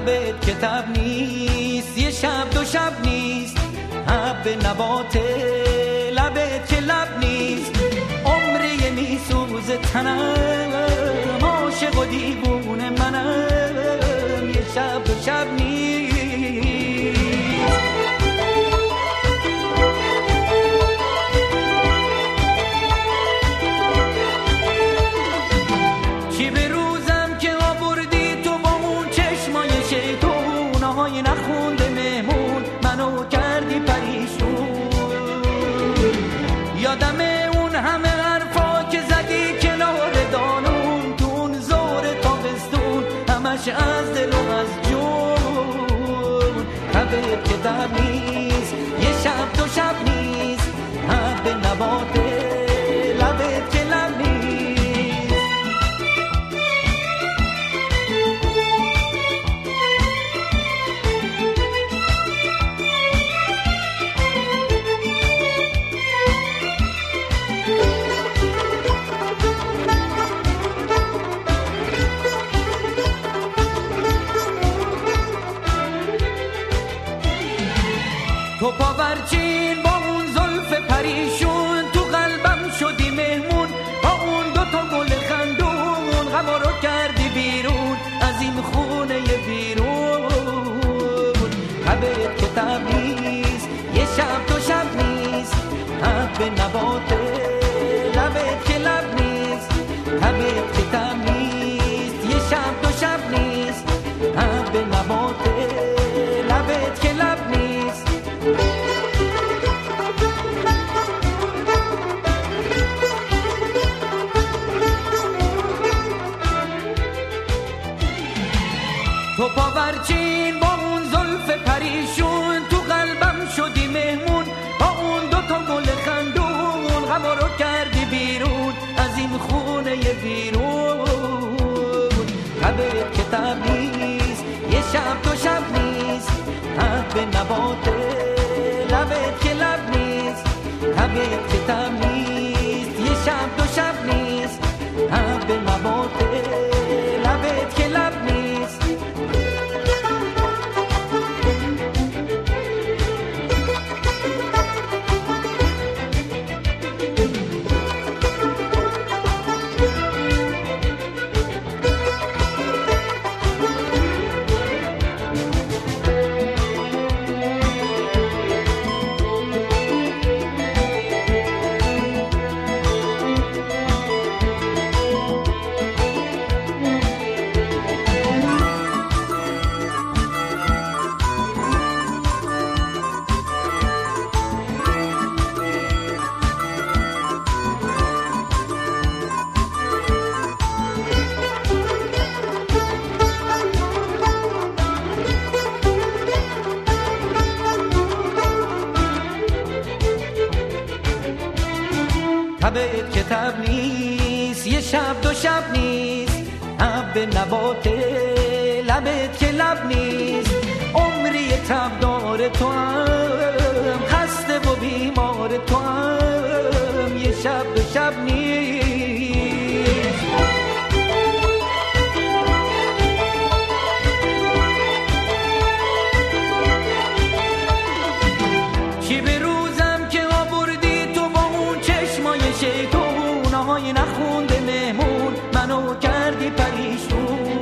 لبت که تب نیست، یه شب دو شب نیست، حب نبات لبت که لب نیست، عمری میسوز تنم، عاشق و دیوونه منم، یه شب دو شب نیست. چی به روزم که آوردی تو با اون چشمای شیطونای نخونده مهمون، منو کردی پریشون. یادم اون همه حرفا که زدی کنار دانون، تو اون زور تابستون، همش از دل و از جون. حبت که تب نیست، یه شب دو شب نیست، حب نبات لبت که لب نیست. تو پاورچین با اون زلف پریشون، تو قلبم شدی مهمون، با اون دوتا گل خندون، غما رو کردی بیرون از این خونه بیرون. حبت که تب نیست، یه شب دو شب نیست، حب نبات لبت که لب نیست. حبت که تب نیست، یه شب دو شب نیست، حب نبات لبت که لب نیست. تو پاورچین با اون زلف پریشون، تو قلبم شدی مهمون، با اون دوتا گل خندون، غما رو کردی بیرون از این خونه بیرون. حبت که تب نیست، یه شب دو شب نیست، حب نبات لبت که لب نیست. حبت که تب نیست، یه شب دو شب نیست، حب نبات لبت که لب نیست. حبت که تب نیست، یه شب دو شب نیست، حب نبات لبت که لب نیست، عمری تب دار تو هم، خسته و بیمار تو هم، یه شب دو شب نیست. چی به روزم که آوردی تو با اون چشمای شیطونای نخونده مهمون، منو کردی پریشون.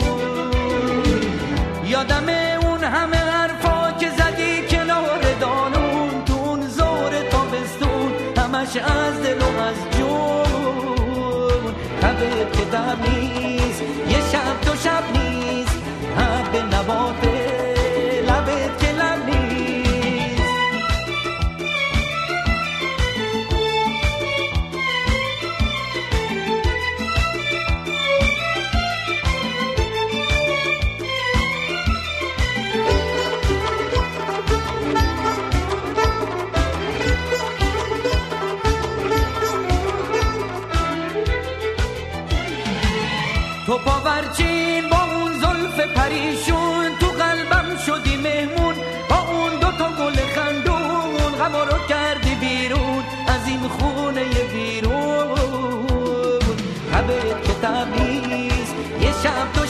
یادم اون همه حرفا که زدی کنار دانون، تو اون زور تابستون، همش از دل و از جون. حبت که تب نیست، یه شب دو شب نیست، حب نبات لبت که لب نیست. تو پاورچین با اون زلف پریشون، تو قلبم شدی مهمون، با اون دوتا گل خندون، غما رو کردی بیرون از این خونه بیرون. حبت که تب نیست، یه شب